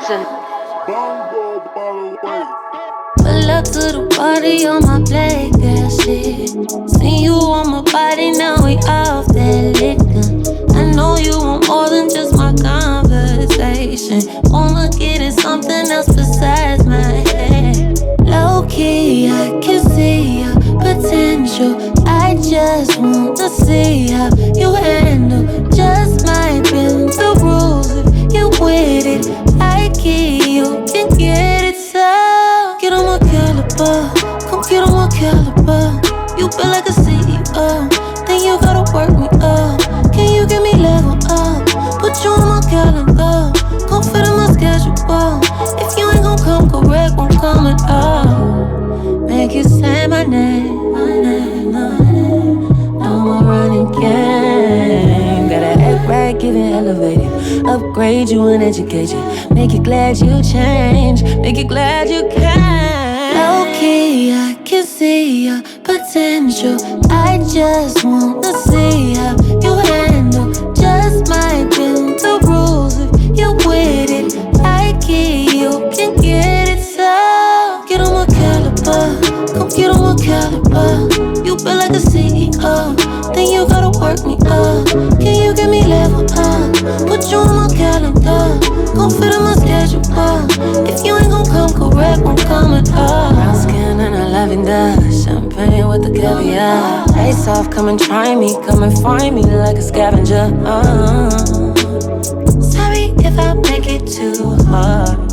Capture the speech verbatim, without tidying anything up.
Johnson. Pull up to the party on my black girl shit. See you on my body, now we off that liquor. I know you want more than just my conversation. Wanna get in something else besides my head. Low key, I can see your potential. I just wanna see how you handle. Just might bend the rules if you with it. I key, you can get it. So get on my caliber, come get on my caliber. You feel like a C E O, then you gotta work me up. Can you get me level up? Put you on my calendar, come fit in my schedule. If you ain't gon' come correct, won't come at all. Make you say my name, my name, my name. No more running game. Gotta act right, get it elevated. Upgrade you and educate you. Make you glad you change, make you glad you can. Low key, I can see your potential. I just wanna see how you handle. Just might bend the rules if you with it. I key, you can get it. So get on my caliber, come get on my caliber. You feel like a C E O, then you gotta work me up. Can you get me level up? Put you on my calendar, gon' fit in my schedule. If you ain't gon' come correct, won't come at all. Brown skin and a lavender, champagne with the caviar. Face off, come and try me, come and find me like a scavenger. uh. Sorry if I make it too hard.